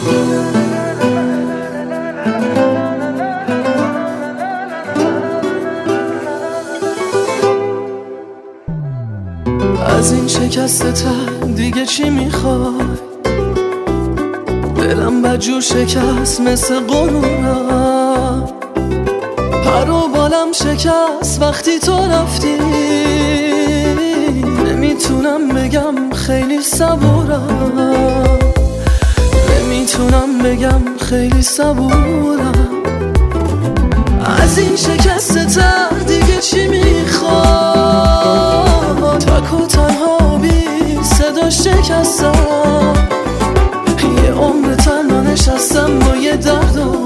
از این شکست دیگه چی میخوای؟ دلم بدجور شکست مثل غرورم، پر و بالم شکست وقتی تو رفتی. نمیتونم بگم خیلی صبورم، نمیتونم بگم خیلی صبورم. از این شکست دیگه چی میخوای؟ تک و تنها بی صدا شکستم، یه عمر تنها نشستم با یه درد و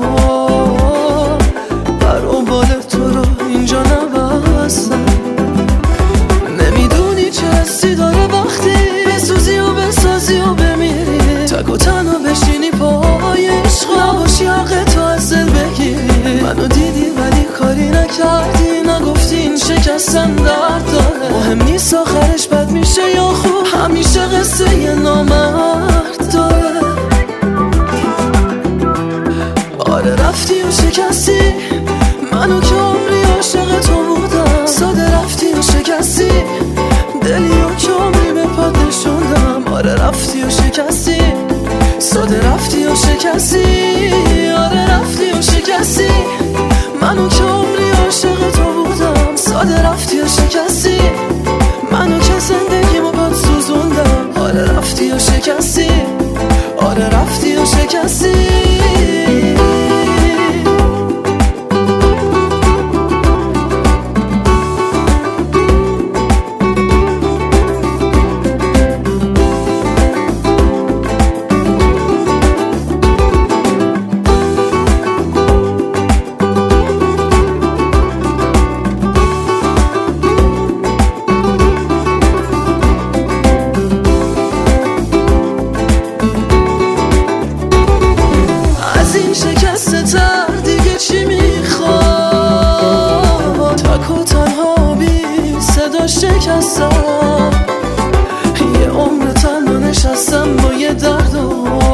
پر و بال تو رو اینجا نبستم. نمیدونی چه حسی داره وقتی بسوزی و بسازی و بمیری، تک و تنها بشینی پای عشق، نباشی حق تو از دل بگیری. منو دیدی ولی کاری نکردی، نگفتی این شکستن درد داره. مهم نیست آخرش بد میشه یا خوب، همیشه قصه یه نامرد داره. آره رفتی و شکستی منو که عمری عاشق تو بودم. ساده رفتی و شکستی دلی و که عمری به پات نشوندم. آره رفتی و شکستی، ساده رفتی و شکستی. آره رفتی و شکستی منو که عمری عاشق تو بودم. ساده رفتی و شکستی منو که زندگیمو باد سوزوندم. آره رفتی و شکستی، آره رفتی و شکستی. دیگه چی میخوای؟ تک و تنها بی صدا شکستم، یه عمر تنها نشستم با یه درد و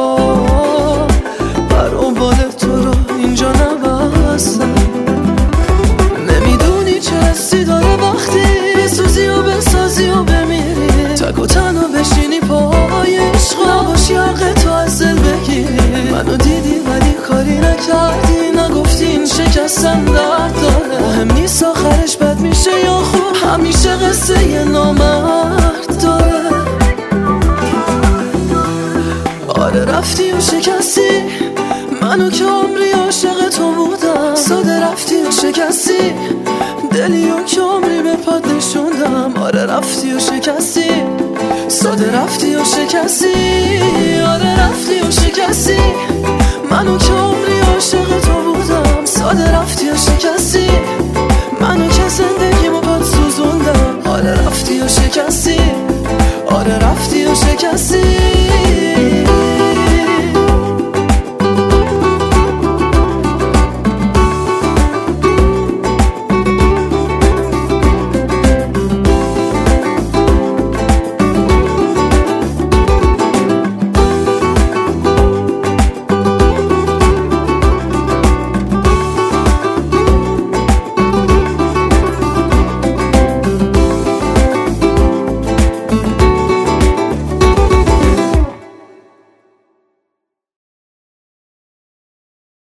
پر و بال تو رو اینجا نبستم. نمیدونی چه حسی داره وقتی بسوزی و بسازی و بمیری، تک و تنها بشینی پای عشق، نباشی حق تو از دل بگیری. منو دیدی ولی کاری نکردی، نگفتی این شکستن درد داره. مهم نیست آخرش بد میشه یا خوب، همیشه قصه یه نامرد داره. آره رفتی و شکستی منو که عمری عاشق تو بودم. ساده رفتی و شکستی دلی و که عمری به پات نشوندم. آره رفتی و شکستی، ساده رفتی و شکستی. آره رفتی و شکستی منو که عمری عاشق تو بودم. ساده رفتی و شکستی منو که زندگیمو باد سوزوندم. آره رفتی و شکستی، آره رفتی و شکستی.